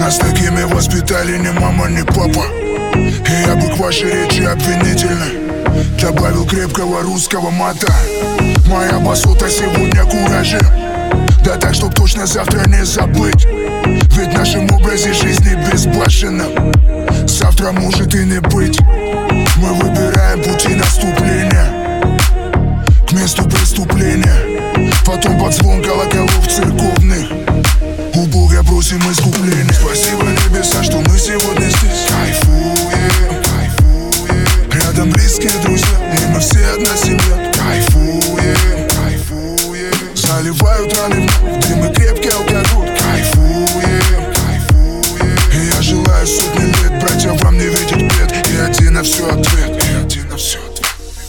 Нас такими воспитали ни мама, ни папа. И я бы к вашей речи обвинительной добавил крепкого русского мата. Моя басота сегодня куражи, да так, чтоб точно завтра не забыть. Ведь в нашем образе жизни безбашенном завтра может и не быть. Мы выбираем пути наступления к месту преступления, потом под звон колоколов церковных у Бога просим искупления. Спасибо небеса, что мы сегодня здесь. Кайфуем, кайфуем. Рядом близкие друзья, и мы все одна семья. Кайфуем, кайфуем. Заливают раны вновь, дым и крепкий алкоголь. Кайфуем, кайфуем. И я желаю сотни лет, братья, вам не видеть бед. И один на все ответ, и один на все ответ.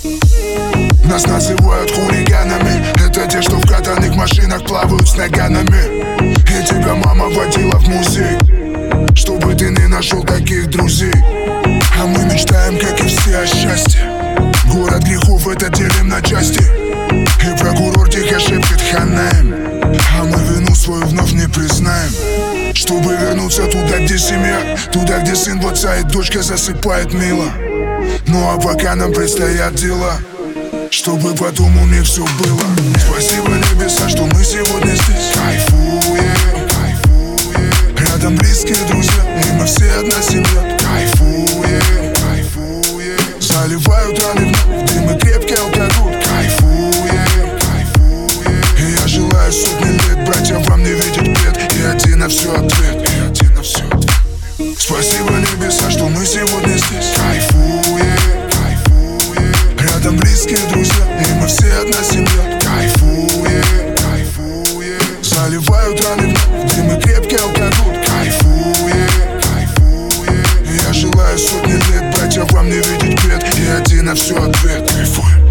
Нас называют хулиганами, это те, что в катаных машинах плавают с наганами. И тебя мама водила в музей, чтобы ты не нашел таких друзей. А мы мечтаем, как и все, о счастье. Город грехов этот делим на части, и прокурор тихо шепчет ханаем, а мы вину свою вновь не признаем. Чтобы вернуться туда, где семья, туда, где сын в отца и дочка засыпает мило. Ну а пока нам предстоят дела, чтобы потом у них все было. Спасибо небеса, что мы сегодня здесь. Кайфуем, кайфуем. Рядом близкие друзья, и мы все одна семья. Кайфуем, кайфуем. Заливают раны вновь, дым и крепкий алкоголь. Кайфуем, кайфуем. И я желаю сотни лет, братья, вам не видеть бед. И один на все ответ, и один на все ответ. Спасибо небеса, что мы сегодня здесь. Кайфуем, кайфуем. Рядом близкие друзья, и мы все одна семья. Кайфуем, кайфуем. Заливают раны вновь, дым и крепкий алкоголь. Кайфуем, кайфуем. И я желаю сотни лет, братья, вам не видеть бед. И один на все ответ. Кайфуем.